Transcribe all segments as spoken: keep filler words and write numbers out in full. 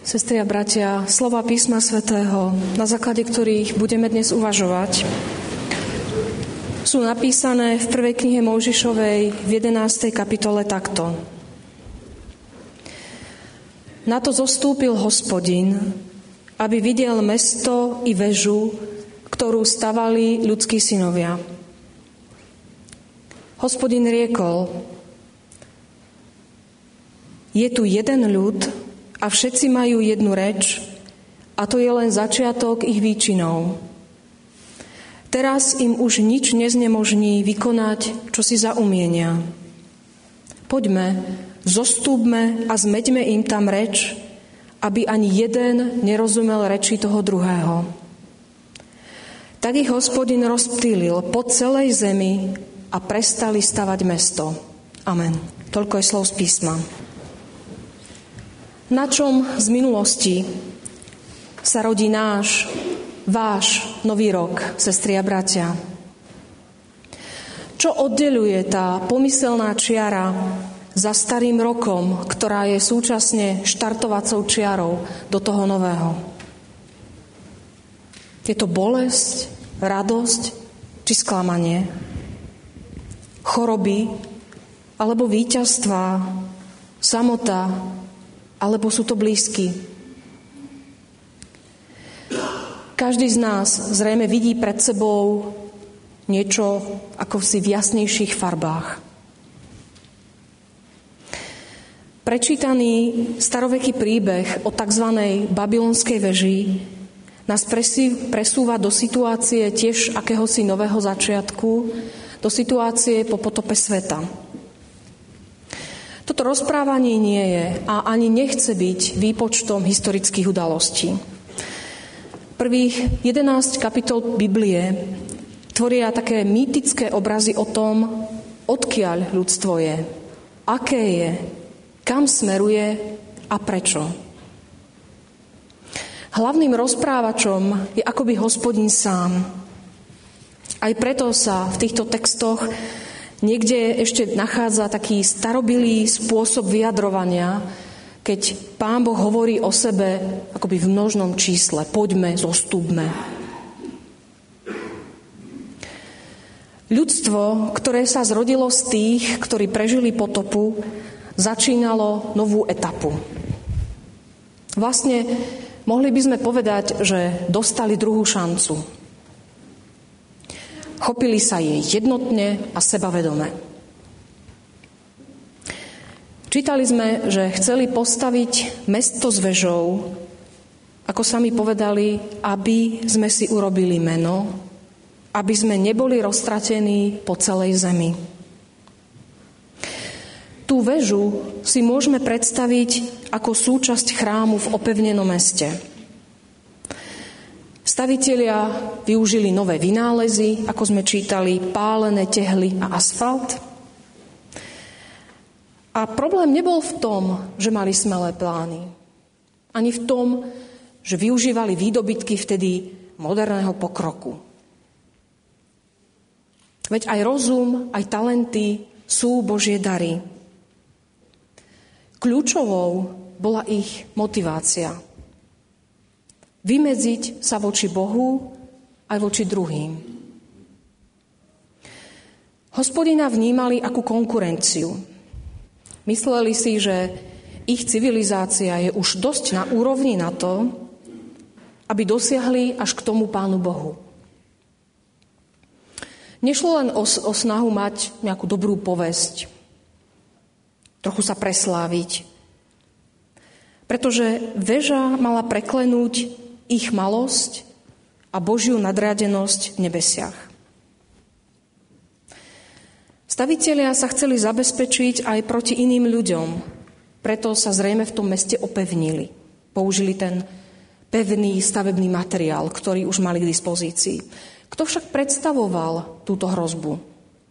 Sestri a bratia, slova písma svätého, na základe ktorých budeme dnes uvažovať, sú napísané v prvej knihe Mojžišovej v jedenástej kapitole takto. Na to zostúpil Hospodin, aby videl mesto i väžu, ktorú stavali ľudskí synovia. Hospodin riekol: Je tu jeden ľud, a všetci majú jednu reč, a to je len začiatok ich výčinov. Teraz im už nič neznemožní vykonať, čo si zaumienia. Poďme, zostúpme a zmeďme im tam reč, aby ani jeden nerozumel reči toho druhého. Tak ich Hospodin rozptýlil po celej zemi a prestali stavať mesto. Amen. Toľko je slov z písma. Na čom z minulosti sa rodí náš, váš nový rok, sestri a bratia? Čo oddeľuje tá pomyselná čiara za starým rokom, ktorá je súčasne štartovacou čiarou do toho nového? Je to bolesť, radosť či sklamanie? Choroby alebo víťazstvá, samota, alebo sú to blízky? Každý z nás zrejme vidí pred sebou niečo ako si v jasnejších farbách. Prečítaný staroveký príbeh o tzv. Babylonskej veži nás presúva do situácie tiež akéhosi nového začiatku, do situácie po potope sveta. Toto rozprávanie nie je a ani nechce byť výpočtom historických udalostí. Prvých jedenásť kapitol Biblie tvoria také mýtické obrazy o tom, odkiaľ ľudstvo je, aké je, kam smeruje a prečo. Hlavným rozprávačom je akoby Hospodin sám. Aj preto sa v týchto textoch niekde ešte nachádza taký starobilý spôsob vyjadrovania, keď Pán Boh hovorí o sebe akoby v množnom čísle. Poďme, zostúpme. Ľudstvo, ktoré sa zrodilo z tých, ktorí prežili potopu, začínalo novú etapu. Vlastne mohli by sme povedať, že dostali druhú šancu. Chopili sa jej jednotne a sebavedome. Čítali sme, že chceli postaviť mesto s vežou, ako sami povedali, aby sme si urobili meno, aby sme neboli roztratení po celej zemi. Tú vežu si môžeme predstaviť ako súčasť chrámu v opevnenom meste. Stavitelia využili nové vynálezy, ako sme čítali, pálené tehly a asfalt. A problém nebol v tom, že mali smelé plány. Ani v tom, že využívali výdobytky vtedy moderného pokroku. Veď aj rozum, aj talenty sú Božie dary. Kľúčovou bola ich motivácia. Vymedziť sa voči Bohu aj voči druhým. Hospodina vnímali ako konkurenciu. Mysleli si, že ich civilizácia je už dosť na úrovni na to, aby dosiahli až k tomu Pánu Bohu. Nešlo len o, o snahu mať nejakú dobrú povesť, trochu sa presláviť, pretože väža mala preklenúť ich malosť a Božiu nadriadenosť v nebesiach. Stavitelia sa chceli zabezpečiť aj proti iným ľuďom, preto sa zrejme v tom meste opevnili. Použili ten pevný stavebný materiál, ktorý už mali k dispozícii. Kto však predstavoval túto hrozbu?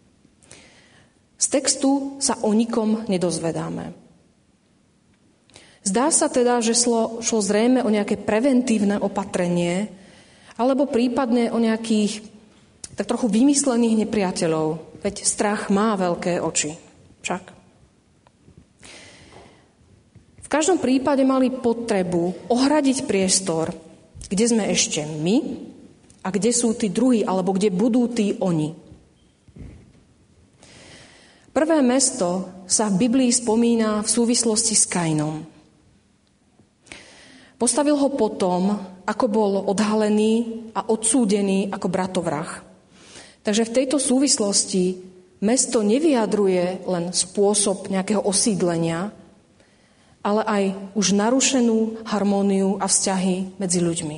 Z textu sa o nikom nedozvedáme. Zdá sa teda, že šlo, šlo zrejme o nejaké preventívne opatrenie alebo prípadne o nejakých tak trochu vymyslených nepriateľov. Veď strach má veľké oči. Však. V každom prípade mali potrebu ohradiť priestor, kde sme ešte my a kde sú tí druhí, alebo kde budú tí oni. Prvé mesto sa v Biblii spomína v súvislosti s Kainom. Postavil ho potom, ako bol odhalený a odsúdený ako bratovrah. Takže v tejto súvislosti mesto nevyjadruje len spôsob nejakého osídlenia, ale aj už narušenú harmóniu a vzťahy medzi ľuďmi.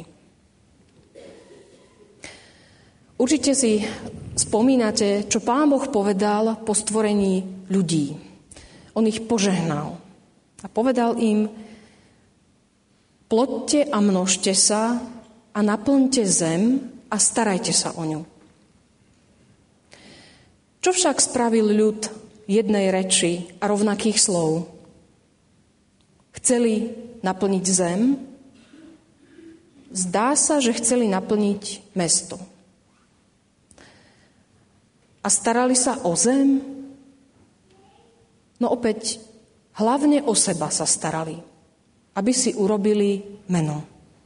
Určite si spomínate, čo Pán Boh povedal po stvorení ľudí. On ich požehnal a povedal im: plodte a množte sa a naplňte zem a starajte sa o ňu. Čo však spravil ľud jednej reči a rovnakých slov? Chceli naplniť zem? Zdá sa, že chceli naplniť mesto. A starali sa o zem? No opäť, hlavne o seba sa starali, aby si urobili meno.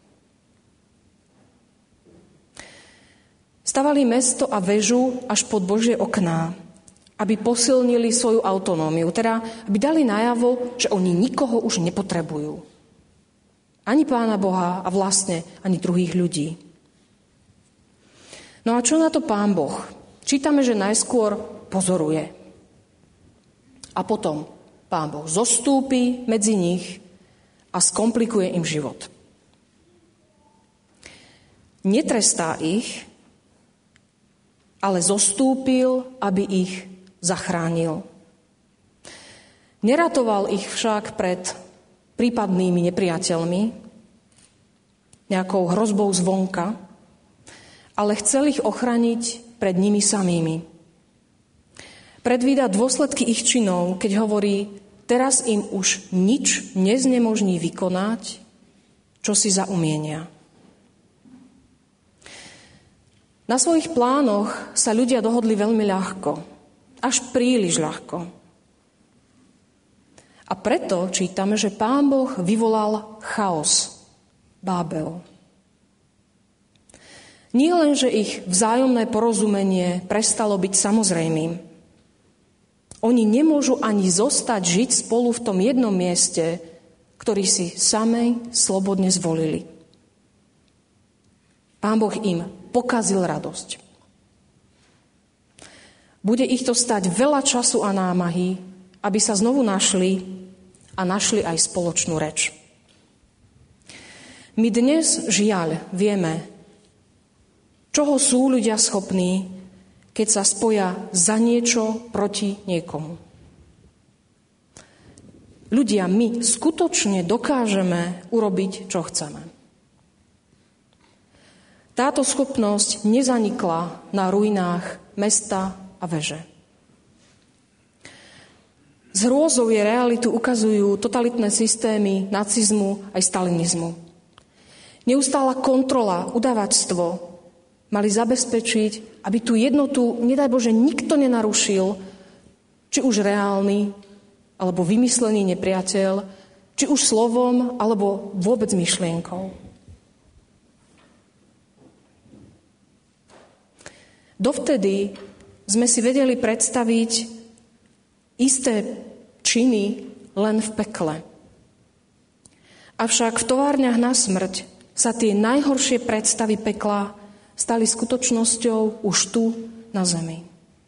Stavali mesto a väžu až pod Božie okná, aby posilnili svoju autonómiu, teda aby dali najavo, že oni nikoho už nepotrebujú. Ani Pána Boha a vlastne ani druhých ľudí. No a čo na to Pán Boh? Čítame, že najskôr pozoruje. A potom Pán Boh zostúpi medzi nich a skomplikuje im život. Netrestá ich, ale zostúpil, aby ich zachránil. Neratoval ich však pred prípadnými nepriateľmi, nejakou hrozbou zvonka, ale chcel ich ochrániť pred nimi samými. Predvída dôsledky ich činov, keď hovorí: teraz im už nič neznemožní vykonať, čo si zaumienia. Na svojich plánoch sa ľudia dohodli veľmi ľahko, až príliš ľahko. A preto čítame, že Pán Boh vyvolal chaos, Bábel. Nie len, že ich vzájomné porozumenie prestalo byť samozrejmým. Oni nemôžu ani zostať žiť spolu v tom jednom mieste, ktorý si samej slobodne zvolili. Pán Boh im pokazil radosť. Bude ich to stať veľa času a námahy, aby sa znovu našli a našli aj spoločnú reč. My dnes, žiaľ, vieme, čoho sú ľudia schopní, keď sa spoja za niečo proti niekomu. Ľudia, my skutočne dokážeme urobiť, čo chceme. Táto schopnosť nezanikla na ruinách mesta a veže. S hrôzou je realitu ukazujú totalitné systémy nacizmu aj stalinizmu. Neustála kontrola, udavačstvo mali zabezpečiť, aby tú jednotu, nedaj Bože, nikto nenarušil, či už reálny, alebo vymyslený nepriateľ, či už slovom, alebo vôbec myšlienkou. Dovtedy sme si vedeli predstaviť isté činy len v pekle. Avšak v továrniach na smrť sa tie najhoršie predstavy pekla stali skutočnosťou už tu na zemi.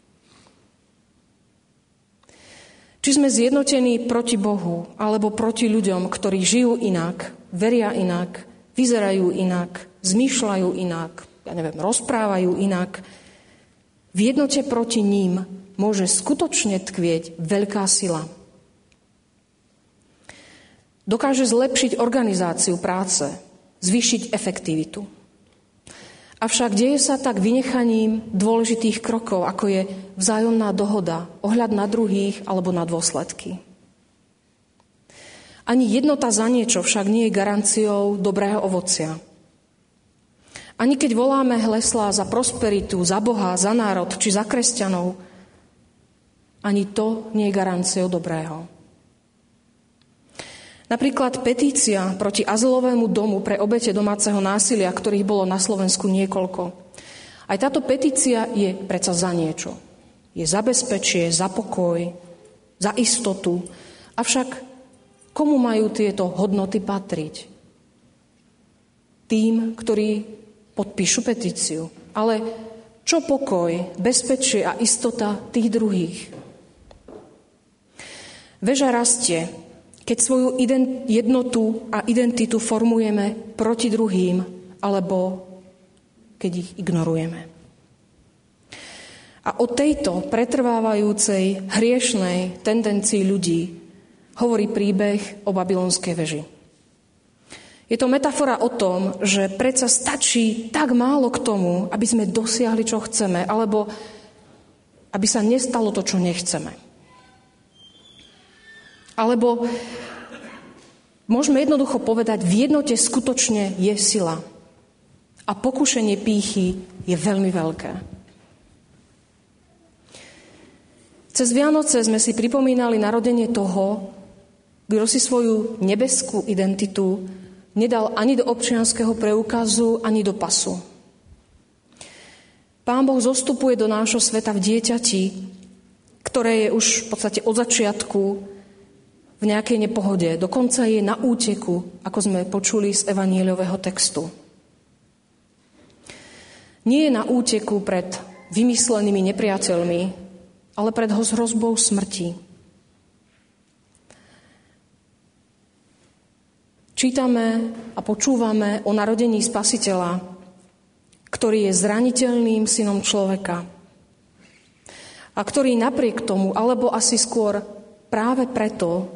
Či sme zjednotení proti Bohu alebo proti ľuďom, ktorí žijú inak, veria inak, vyzerajú inak, zmýšľajú inak, ja neviem, rozprávajú inak, v jednote proti ním môže skutočne tkvieť veľká sila. Dokáže zlepšiť organizáciu práce, zvýšiť efektivitu. Avšak deje sa tak vynechaním dôležitých krokov, ako je vzájomná dohoda, ohľad na druhých alebo na dôsledky. Ani jednota za niečo však nie je garanciou dobrého ovocia. Ani keď voláme heslá za prosperitu, za Boha, za národ či za kresťanov, ani to nie je garanciou dobrého. Napríklad petícia proti azylovému domu pre obete domáceho násilia, ktorých bolo na Slovensku niekoľko. Aj táto petícia je predsa za niečo. Je za bezpečie, za pokoj, za istotu. Avšak komu majú tieto hodnoty patriť? Tým, ktorí podpíšu petíciu. Ale čo pokoj, bezpečie a istota tých druhých? Väža rastie, keď svoju jednotu a identitu formujeme proti druhým, alebo keď ich ignorujeme. A o tejto pretrvávajúcej hriešnej tendencii ľudí hovorí príbeh o babylonskej veži. Je to metafora o tom, že predsa stačí tak málo k tomu, aby sme dosiahli, čo chceme, alebo aby sa nestalo to, čo nechceme. Alebo môžeme jednoducho povedať, v jednote skutočne je sila. A pokušenie pýchy je veľmi veľké. Cez Vianoce sme si pripomínali narodenie toho, kto si svoju nebeskú identitu nedal ani do občianskeho preukazu, ani do pasu. Pán Boh zostupuje do nášho sveta v dieťati, ktoré je už v podstate od začiatku v nejakej nepohode. Dokonca je na úteku, ako sme počuli z evaníliového textu. Nie je na úteku pred vymyslenými nepriateľmi, ale pred hrozbou smrti. Čítame a počúvame o narodení Spasiteľa, ktorý je zraniteľným synom človeka a ktorý napriek tomu, alebo asi skôr práve preto,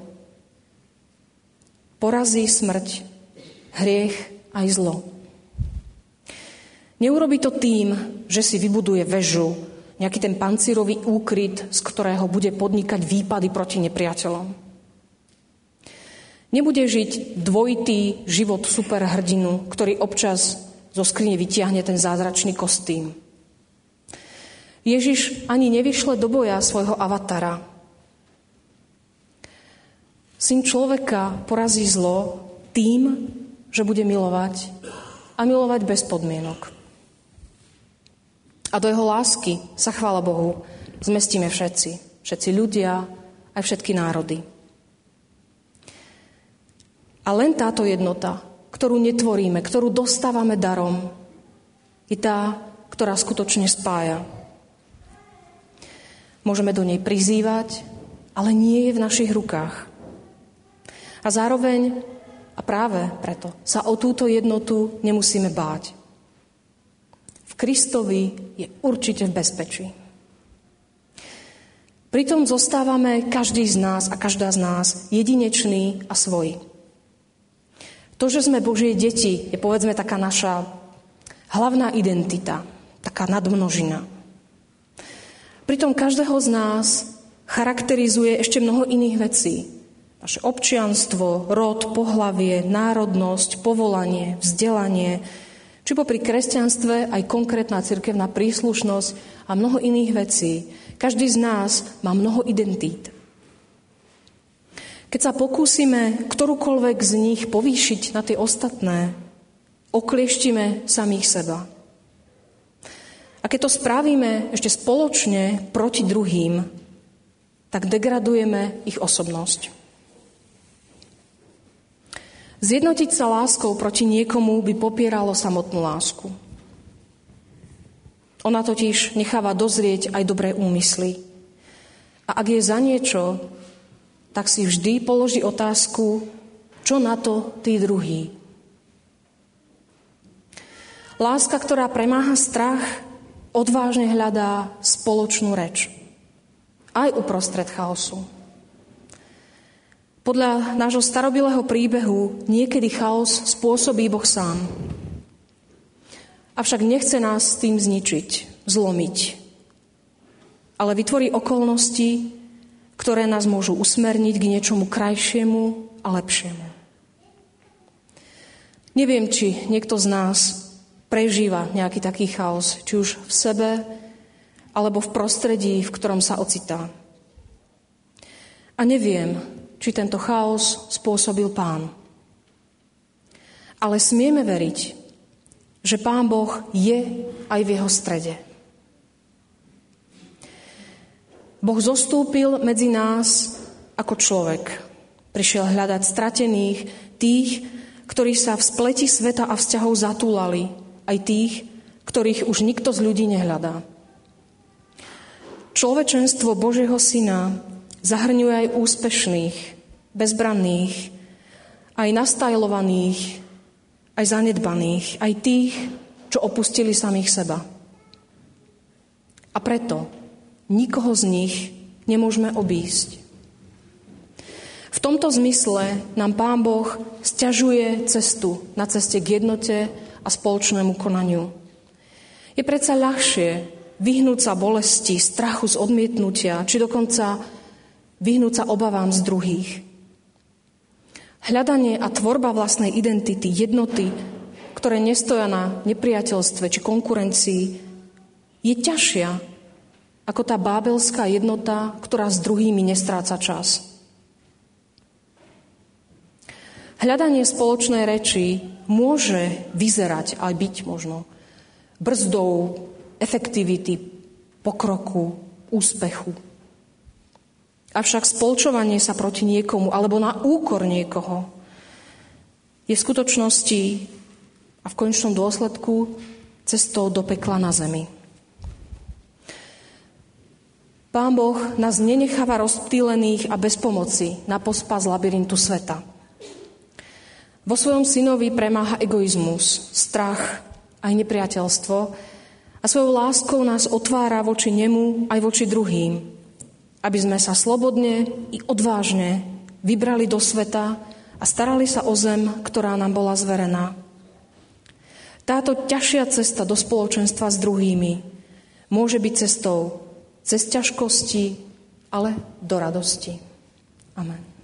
porazí smrť, hriech aj zlo. Neurobí to tým, že si vybuduje väžu, nejaký ten pancírový úkryt, z ktorého bude podnikať výpady proti nepriateľom. Nebude žiť dvojitý život superhrdinu, ktorý občas zo skrine vytiahne ten zázračný kostým. Ježiš ani nevyšle do boja svojho avatara. Syn človeka porazí zlo tým, že bude milovať a milovať bez podmienok. A do jeho lásky sa, chvála Bohu, zmestíme všetci. Všetci ľudia, aj všetky národy. A len táto jednota, ktorú netvoríme, ktorú dostávame darom, je tá, ktorá skutočne spája. Môžeme do nej prizývať, ale nie je v našich rukách. A zároveň, a práve preto, sa o túto jednotu nemusíme báť. V Kristovi je určite v bezpečí. Pritom zostávame každý z nás a každá z nás jedinečný a svoj. To, že sme Božie deti, je povedzme taká naša hlavná identita, taká nadmnožina. Pritom každého z nás charakterizuje ešte mnoho iných vecí. Naše občianstvo, rod, pohlavie, národnosť, povolanie, vzdelanie, či popri kresťanstve aj konkrétna cirkevná príslušnosť a mnoho iných vecí. Každý z nás má mnoho identít. Keď sa pokúsime ktorúkoľvek z nich povýšiť na tie ostatné, oklieštime samých seba. A keď to spravíme ešte spoločne proti druhým, tak degradujeme ich osobnosť. Zjednotiť sa láskou proti niekomu by popieralo samotnú lásku. Ona totiž necháva dozrieť aj dobré úmysly. A ak je za niečo, tak si vždy položí otázku, čo na to tí druhí. Láska, ktorá premáha strach, odvážne hľadá spoločnú reč. Aj uprostred chaosu. Podľa nášho starobilého príbehu niekedy chaos spôsobí Boh sám. Avšak nechce nás tým zničiť, zlomiť. Ale vytvorí okolnosti, ktoré nás môžu usmerniť k niečomu krajšiemu a lepšiemu. Neviem, či niekto z nás prežíva nejaký taký chaos, či už v sebe, alebo v prostredí, v ktorom sa ocitá. A neviem, či tento chaos spôsobil Pán. Ale smieme veriť, že Pán Boh je aj v jeho strede. Boh zostúpil medzi nás ako človek. Prišiel hľadať stratených, tých, ktorí sa v spleti sveta a vzťahov zatúlali, aj tých, ktorých už nikto z ľudí nehľadá. Človečenstvo Božieho Syna zahrňuje aj úspešných, bezbranných, aj nastajlovaných, aj zanedbaných, aj tých, čo opustili samých seba. A preto nikoho z nich nemôžeme obísť. V tomto zmysle nám Pán Boh sťažuje cestu na ceste k jednote a spoločnému konaniu. Je predsa ľahšie vyhnúť sa bolesti, strachu z odmietnutia, či dokonca vyhnúť sa obavám z druhých. Hľadanie a tvorba vlastnej identity, jednoty, ktoré nestoja na nepriateľstve či konkurencii, je ťažšia ako tá bábelská jednota, ktorá s druhými nestráca čas. Hľadanie spoločnej reči môže vyzerať, aj byť možno, brzdou efektivity, pokroku, úspechu. Avšak spolčovanie sa proti niekomu alebo na úkor niekoho je v skutočnosti a v konečnom dôsledku cestou do pekla na zemi. Pán Boh nás nenecháva rozptýlených a bez pomoci na pospas labyrintu sveta. Vo svojom synovi premáha egoizmus, strach aj nepriateľstvo a svojou láskou nás otvára voči nemu aj voči druhým, aby sme sa slobodne i odvážne vybrali do sveta a starali sa o zem, ktorá nám bola zverená. Táto ťažšia cesta do spoločenstva s druhými môže byť cestou cez ťažkosti, ale do radosti. Amen.